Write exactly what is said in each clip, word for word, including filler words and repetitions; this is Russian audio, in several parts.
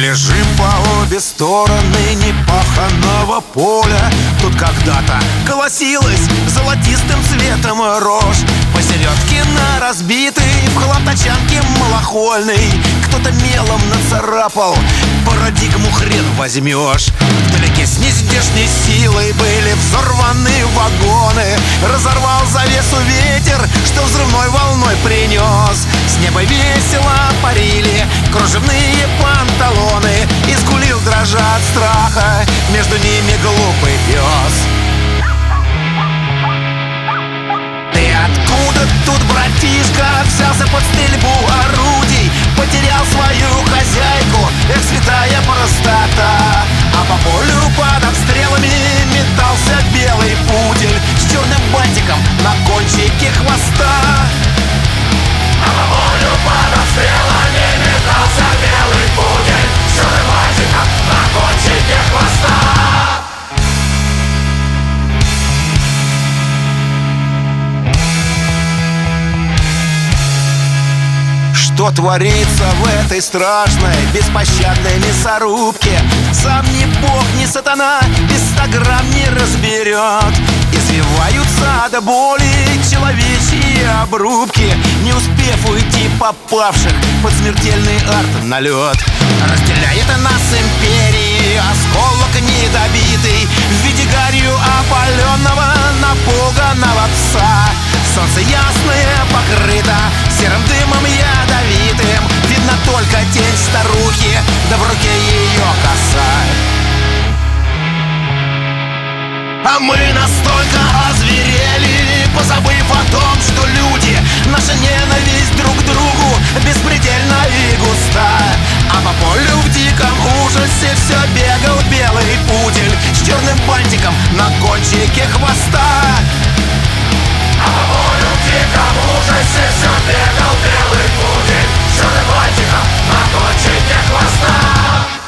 лежим по обе стороны непаханого поля. Тут когда-то колосилась золотистым цветом рожь. Посередке на разбитый в хлам тачанке малохольный кто-то мелом нацарапал: парадигму хрен возьмешь. Вдалеке с нездешней силой были взорваны вагоны. Разорвал завесу ветер, что взрывной волной принес. С неба весело парили кружевные панталоны, и скулил, дрожа от страха, между ними глупый пес. Ты откуда тут, братишка, взялся под стрельбу орудий? Потерял свою хозяйку, эх, святая простота. А по полю под обстрелами метался белый пудель с черным бантиком на кончике хвоста. А по полю под обстрелами метался белый пудель с черным бантиком на кончике хвоста. Что творится в этой страшной, беспощадной мясорубке, сам ни бог, ни сатана без ста грамм не разберет. Извиваются до боли человечьи обрубки, не успев уйти попавших под смертельный арт-налет. Разделяет нас империи осколок недобитый в виде гарью опаленного напуганного пса. Солнце ясное покрыто серым дымом ядовитым, видно только тень старухи, да в руке ее коса. А мы настолько озверели, позабыв о том, что люди, наша ненависть друг к другу беспредельна и густа. А по полю в диком ужасе все бегал белый пудель с черным бантиком на кончике хвоста. А по полю в диком ужасе все бегал белый пудель с черным бантиком на кончике хвоста.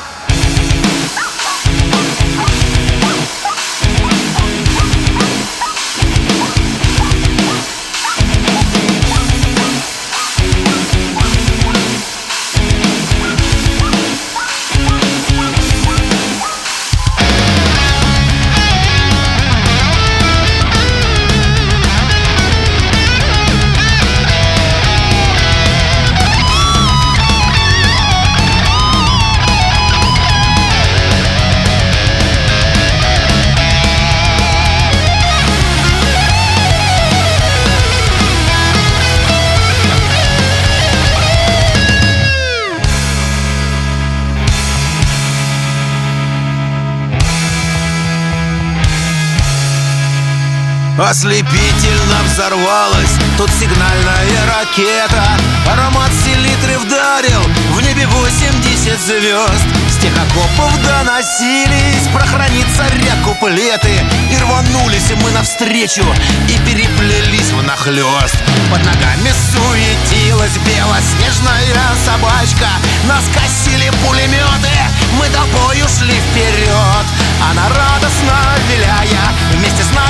Ослепительно взорвалась тут сигнальная ракета. Аромат селитры вдарил в небе восемьдесят звезд. С тех окопов доносились про хранится ряд куплеты. И рванулись мы навстречу и переплелись внахлёст. Под ногами суетилась белоснежная собачка. Нас косили пулеметы, мы толпою шли вперед. Она радостно виляя вместе с нами